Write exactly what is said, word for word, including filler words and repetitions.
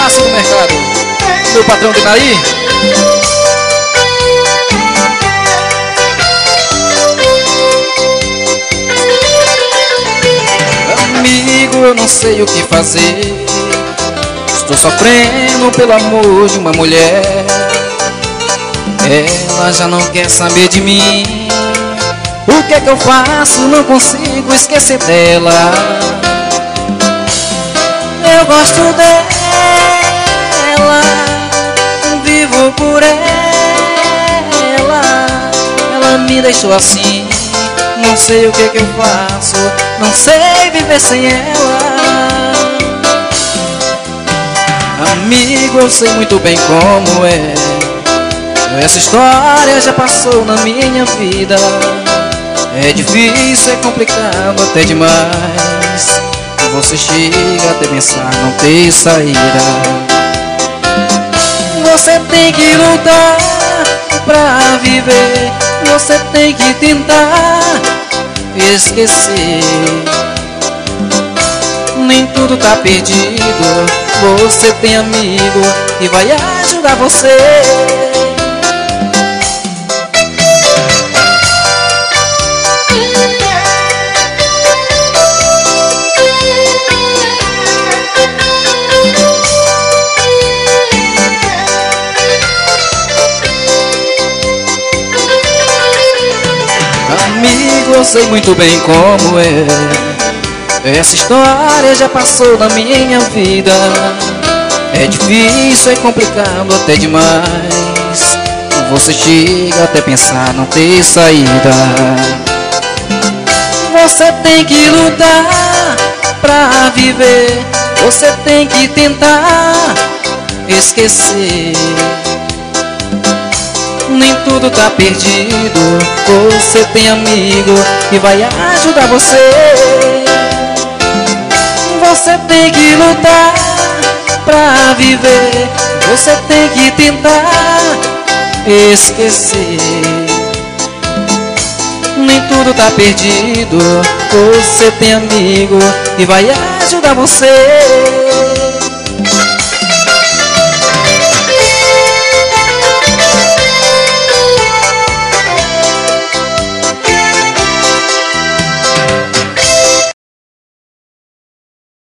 Cássio do Mercado, meu patrão de Naí. Amigo, eu não sei o que fazer. Estou sofrendo pelo amor de uma mulher. Ela já não quer saber de mim. O que é que eu faço? Não consigo esquecer dela. Eu gosto dela, vivo por ela. Ela me deixou assim, não sei o que é que eu faço. Não sei viver sem ela. Amigo, eu sei muito bem como é. Essa história já passou na minha vida. É difícil, é complicado até demais. Você chega até pensar não ter saída. Você tem que lutar pra viver. Você tem que tentar esquecer. Nem tudo tá perdido. Você tem amigo que vai ajudar você. Amigo, eu sei muito bem como é. Essa história já passou na minha vida. É difícil, é complicado até demais. Você chega até pensar não ter saída. Você tem que lutar pra viver. Você tem que tentar esquecer. Nem tudo tá perdido. Você tem amigo que vai ajudar você. Você tem que lutar pra viver. Você tem que tentar esquecer. Nem tudo tá perdido. Você tem amigo que vai ajudar você.